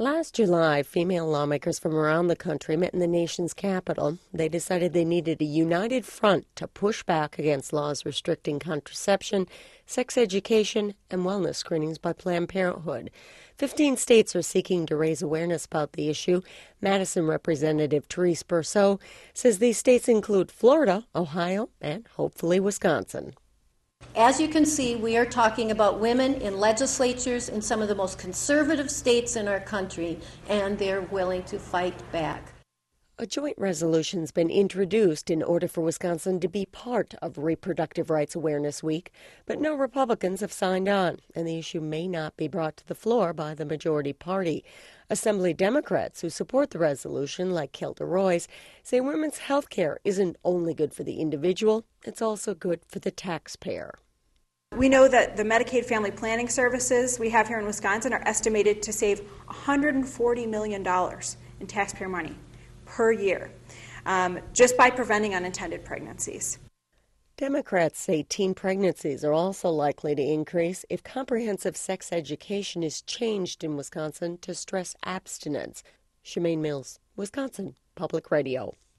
Last July, female lawmakers from around the country met in the nation's capital. They decided they needed a united front to push back against laws restricting contraception, sex education, and wellness screenings by Planned Parenthood. 15 states are seeking to raise awareness about the issue. Madison Representative Therese Berceau says these states include Florida, Ohio, and hopefully Wisconsin. As you can see, we are talking about women in legislatures in some of the most conservative states in our country, and they're willing to fight back. A joint resolution's been introduced in order for Wisconsin to be part of Reproductive Rights Awareness Week, but no Republicans have signed on, and the issue may not be brought to the floor by the majority party. Assembly Democrats who support the resolution, like Kelda Roys, say women's health care isn't only good for the individual, it's also good for the taxpayer. We know that the Medicaid family planning services we have here in Wisconsin are estimated to save $140 million in taxpayer money per year, just by preventing unintended pregnancies. Democrats say teen pregnancies are also likely to increase if comprehensive sex education is changed in Wisconsin to stress abstinence. Shemaine Mills, Wisconsin Public Radio.